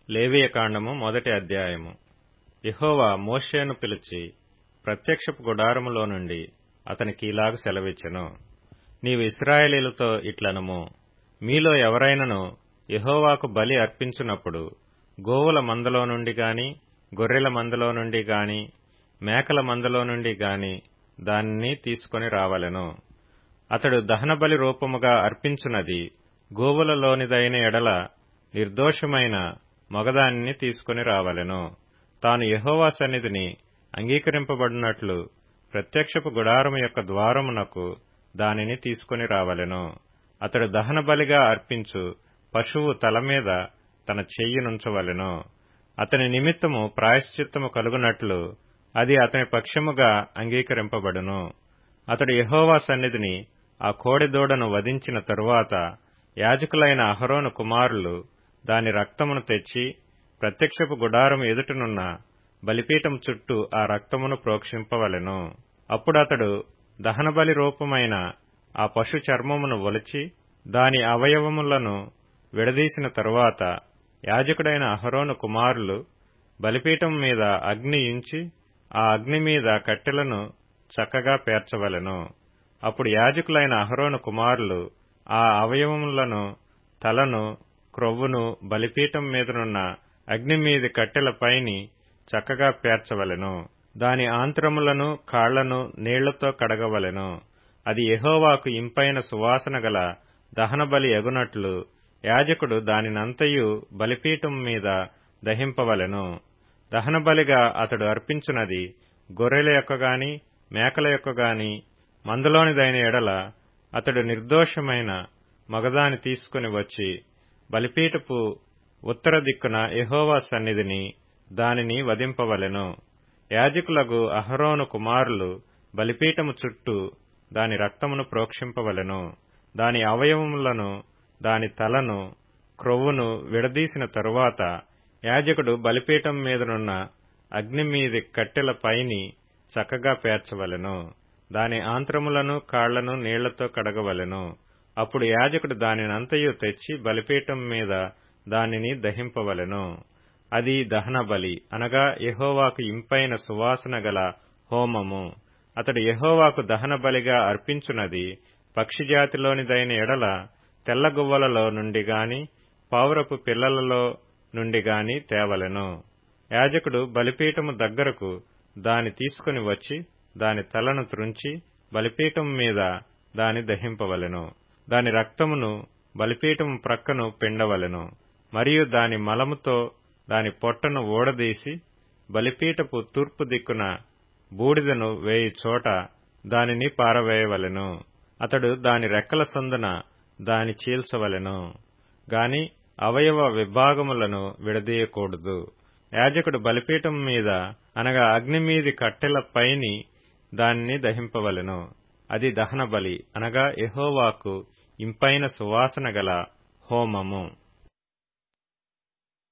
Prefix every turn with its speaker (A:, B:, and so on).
A: లేవియకాండము మొదటి అధ్యాయము. యెహోవా మోషేను పిలిచి ప్రత్యక్షపు గుడారములో నుండి అతనికీలాగు సెలవిచ్చెను. నీవు ఇశ్రాయేలీయులతో ఇట్లనుము, మీలో ఎవరైనను యెహోవాకు బలి అర్పించునప్పుడు గోవుల మందలో నుండి గాని, గొర్రెల మందలో నుండి గాని, మేకల మందలో నుండి గాని దానిని తీసుకొని రావలెను. అతడు దహనబలి రూపముగా అర్పించునది గోవులలోనిదైన ఎడల నిర్దోషమైన మగదానిని తీసుకొని రావలెను. తాను యెహోవా సన్నిధిని అంగీకరింపబడినట్లు ప్రత్యక్షపు గుడారము యొక్క ద్వారమునకు దానిని తీసుకొని రావలెను. అతడు దహనబలిగా అర్పించు పశువు తల మీద తన చెయ్యినుంచవలెను. అతని నిమిత్తము ప్రాయశ్చిత్తము కలుగునట్లు అది అతని పక్షముగా అంగీకరింపబడును. అతడు యెహోవా సన్నిధిని ఆ కోడెదూడను వధించిన తరువాత యాజకులైన అహరోను కుమారులు దాని రక్తమును తెచ్చి ప్రత్యక్షపు గుడారము ఎదుటనున్న బలిపీఠం చుట్టూ ఆ రక్తమును ప్రోక్షింపవలెను. అప్పుడతడు దహనబలి రూపమైన ఆ పశు చర్మమును ఒలిచి దాని అవయవములను విడదీసిన తరువాత యాజకుడైన అహరోను కుమారులు బలిపీఠం మీద అగ్ని ఉంచి ఆ అగ్ని మీద కట్టెలను చక్కగా పేర్చవలెను. అప్పుడు యాజకులైన అహరోను కుమారులు ఆ అవయవములను, తలను, క్రొవ్వును బలిపీఠం మీదనున్న అగ్ని మీది కట్టెలపైని చక్కగా పేర్చవలెను. దాని ఆంత్రములను, కాళ్లను నీళ్లతో కడగవలెను. అది యెహోవాకు ఇంపైన సువాసన గల దహనబలి యగునట్లు యాజకుడు దానినంతయు బలిపీఠం మీద దహింపవలెను. దహనబలిగా అతడు అర్పించునది గొర్రెల యొక్క గాని, మేకల యొక్క గాని మందలోనిదైన ఎడల అతడు నిర్దోషమైన మగదాని తీసుకుని వచ్చి బలిపీఠపు ఉత్తర దిక్కున యెహోవా సన్నిధిని దానిని వధింపవలెను. యాజకులగు అహరోను కుమారులు బలిపీఠము చుట్టూ దాని రక్తమును ప్రోక్షింపవలెను. దాని అవయవములను, దాని తలను, క్రొవ్వును విడదీసిన తరువాత యాజకుడు బలిపీఠం మీదనున్న అగ్ని మీది కట్టెల పైని చక్కగా పేర్చవలెను. దాని ఆంత్రములను, కాళ్లను నీళ్లతో కడగవలెను. అప్పుడు యాజకుడు దానినంతయు తెచ్చి బలిపీఠం మీద దానిని దహింపవలెను. అది దహనబలి, అనగా యెహోవాకు ఇంపైన సువాసన గల హోమము. అతడు యెహోవాకు దహనబలిగా అర్పించునది పక్షిజాతిలోనిదైన ఎడల తెల్లగువ్వలలో నుండి గాని, పావురపు పిల్లలలో నుండి గాని తేవలెను. యాజకుడు బలిపీఠము దగ్గరకు దాని తీసుకుని వచ్చి దాని తలను త్రుంచి బలిపీఠం మీద దాని దహింపవలెను. దాని రక్తమును బలిపీఠము ప్రక్కను పిండవలెను. మరియు దాని మలముతో దాని పొట్టను ఊడదీసి బలిపీఠపు తూర్పు దిక్కున బూడిదను వేయి చోట దానిని పారవేయవలెను. అతడు దాని రెక్కల సందున దాని చీల్చవలెను గాని అవయవ విభాగములను విడదీయకూడదు. యాజకుడు బలిపీఠం మీద, అనగా అగ్ని మీది కట్టెల పైని దానిని దహింపవలెను. అది దహనబలి, అనగా యెహోవాకు ఇంపైన సువాసన గల హోమము.